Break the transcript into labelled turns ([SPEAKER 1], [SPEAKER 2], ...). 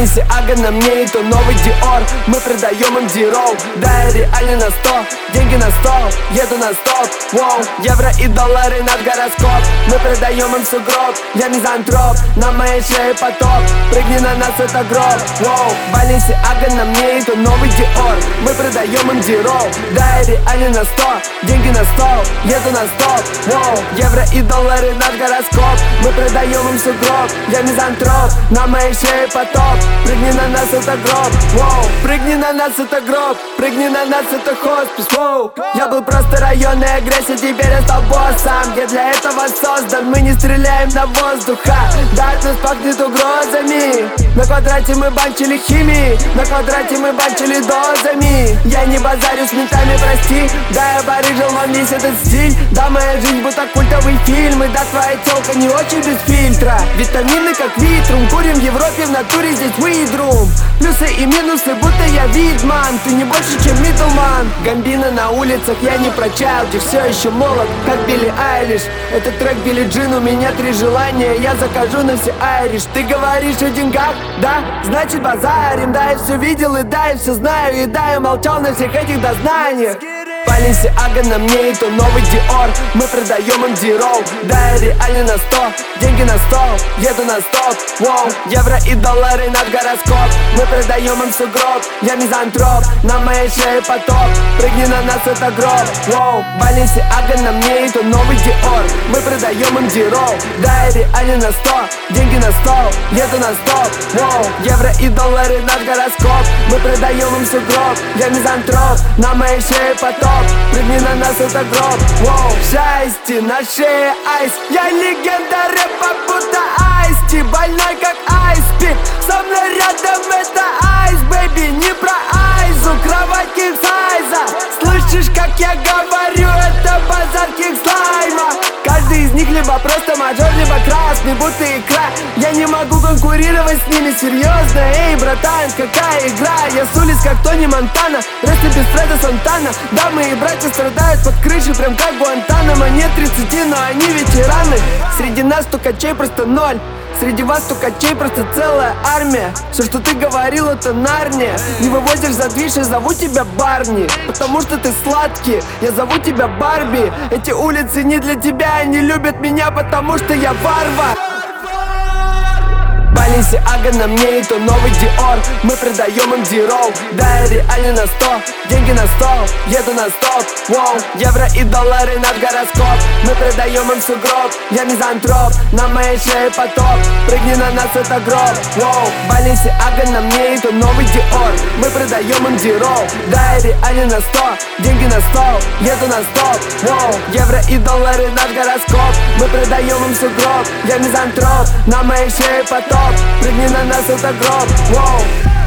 [SPEAKER 1] Balenciaga на мне, и то новый Dior. Мы продаем им D-Roll. Да, я реально на 100, деньги на стол, еду на стоп. Воу, евро и доллары над гороскоп. Мы продаем им сугроб, я мизантроп. На моей шее поток, прыгни на нас, это гроб. Воу, Balenciaga на мне, и то новый Dior. Мы продаем им D-Roll. Да, я реально на 100, деньги на стол, еду на стоп. Воу, евро и доллары над гороскоп. Мы продаем им сугроб, я мизантроп. На моей шее поток, прыгни на нас, это гроб. Воу, прыгни на нас, это гроб. Прыгни на нас, это хоспис. Воу, я был просто районной агрессией, теперь я стал боссом. Я для этого создан, мы не стреляем на воздуха. Да, от нас пахнет угрозами. На квадрате мы банчили химией, на квадрате мы банчили дозами. Я не базарю с ментами, прости. Да, я барыжил вам весь этот стиль. Да, моя жизнь будто культовый фильм. И да, твоя телка не очень без фильтра. Витамины как витрум, курим в Европе, в натуре здесь weedroom. Плюсы и минусы, будто я видман. Ты не больше, чем мидлман. Гамбина на улицах, я не про чайлдиш. Все еще молод, как Билли Айлиш. Это трек Билли Джин, у меня 3 желания. Я закажу на все айриш. Ты говоришь о деньгах, да? Значит базарим. Да, я все видел, и да, я все знаю. И да, я молчал на всех этих дознаниях. Balenciaga на мне, и то новый Dior. Мы продаем им D-Roll. Да, я реально на 100, деньги на стол, еду на стоп. Воу, евро и доллары над гороскоп. Мы продаем им сугроб, я мизантроп. На моей шее поток, прыгни на нас, это гроб. Воу, Balenciaga на мне, и то новый Dior. Мы продаем им D-Roll. Да, я реально на 100, деньги на стол, еду на стоп. Воу, евро и доллары над гороскоп. Мы продаем им сугроб, я мизантроп. На моей шее поток, прыгни на нас, это гроб. Воу, счастье на шее айс. Я легенда рэпа, будто айсти. Больной как айспик, со мной рядом это айс, бэйби. Не про айзу, кровать кинг-сайза. Слышишь, как я говорю, это базар кинг-слайма. Каждый из них либо просто мажор, либо красный, будто икра. Я не могу конкурировать с ними, серьезно. Эй, братан, какая игра? Я с улиц, как Тони Монтана, ресты без Фреда Сантана. Да, мои братья страдают под крышей, прям как Гуантанамо. Нет 30, но они ветераны. Среди нас стукачей просто 0. Среди вас стукачей просто целая армия. Все, что ты говорил, это Нарния. Не вывозишь за движ, я зову тебя Барни. Потому что ты сладкий, я зову тебя Барби. Эти улицы не для тебя, они любят меня, потому что я варвар. Balenciaga на мне, и то новый Dior. Мы продаем им D-Roll. Да, я реально на 100, деньги на стол, еду на стоп. Воу, евро и доллары над гороскоп. Мы продаем им сугроб, я мизантроп. На моей шее поток, прыгни на нас, это гроб. Воу, Balenciaga на мне, и то новый Dior. Мы продаем им D-Roll. Да, я реально на 100, деньги на стол, еду на стоп. Воу, евро и доллары над гороскоп. Мы продаем им сугроб, я мизантроп. На моей шее поток, прыгни на нас, это гроб. Воу.